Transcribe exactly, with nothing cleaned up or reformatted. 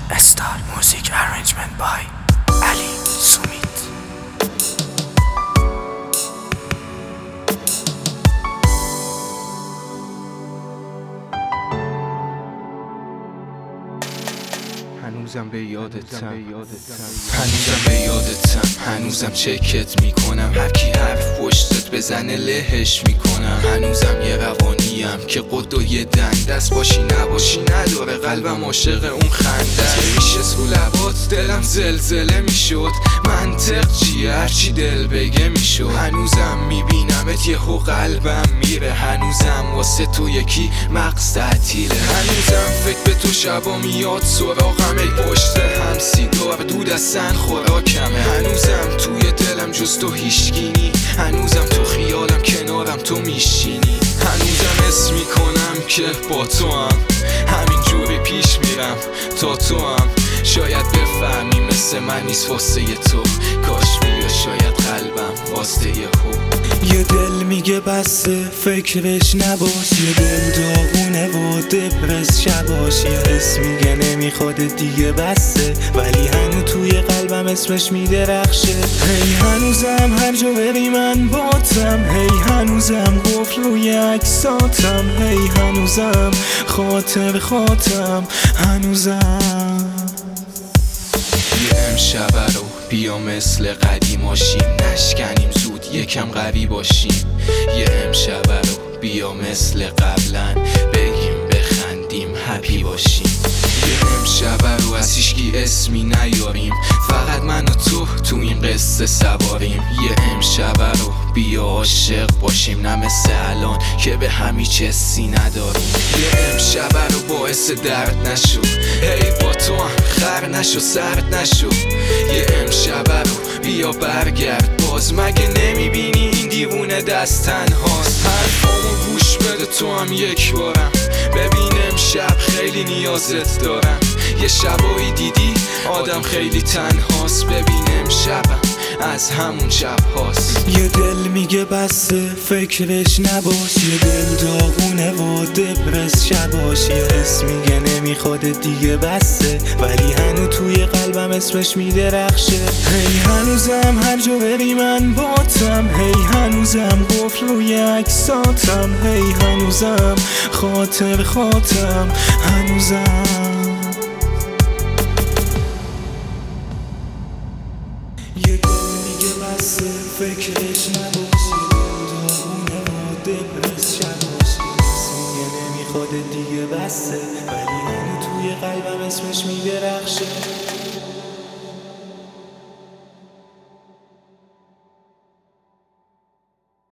Star Music Arrangement by Ali Sumit. هنوزم به یادتم هنوزم به یادتم هنوزم چکت میکنم، هر کی حرف پشتت بزنه لهش میکنم. هنوزم یه روانیم که قد و یه دنده است، باشی نباشی نداره قلبم عاشق اون خنده است. میشه سو لبات دلم زلزله میشد، منطق چیه هرچی دل بگه میشد. هنوزم میبینمت یهو قلبم میره، هنوزم واسه تو یکی مغز تعطیله. هنوزم فکر به تو شبا میاد سراغم، ای پشت هم سیگار دود از سن خوراکمه. هنوزم توی دلم جز تو هیشگینی، هنوزم تو خیالم کنارم تو میشینی. هنوزم حس میکنم که با تو هم همین جوری پیش میرم تا تو هم شاید بفهمی مثل من نیست واسه تو. کاش بیا شاید قلبم واسه یهو. یه دل میگه بسه فکرش نباش، یه دل داغونه و دپرس شباش. یه حس میگه نمیخواد دیگه بسه، ولی هنو توی قلبم اسمش میدرخشه. هی هنوزم هر جا بری من باتم، هی هنوزم قفل روی عکساتم، هی هنوزم خاطر خاطم هنوزم. یه امشب رو بیا مثل قدیماشیم، نشکنیم زود یکم قوی باشیم. یه امشب رو بیا مثل قبلا، بگیم بخندیم هپی باشیم. یه امشب رو از هیچکی اسمی نیاریم، فقط من و تو تو این قصه سواریم. یه امشب رو بیا عاشق باشیم، نه مثل الان که به همی چسی نداریم. یه امشب رو باعث درد نشو، هی با تو هم خر نشو سرد نشو. یه امشب رو بیا برگرد باز، مگه نمیبینی این دیوونه دست تنهاست. حرفامو گوش بده تو هم یک بارم، ببین امشب خیلی نیازت دارم. یه شبایی دیدی آدم خیلی تنهاست، ببین امشبم از همون شب هاست. یه دل میگه بسه فکرش نباش، یه دل داغونه و دپرس شباش. یه حس میگه نمیخواد دیگه بسه، ولی هنو توی قلبم اسمش میدرخشه. هی هنوزم هر جا بری من باتم، هی هنوزم قفل روی عکساتم، هی هنوزم خاطر خاطم هنوزم. یه دل میگه بسه فکرش نباش، یه دل داغونه و دپرس شباش. یه حس میگه نمیخواد دیگه بسه، ولی هنو توی قلبم اسمش میدرخشه.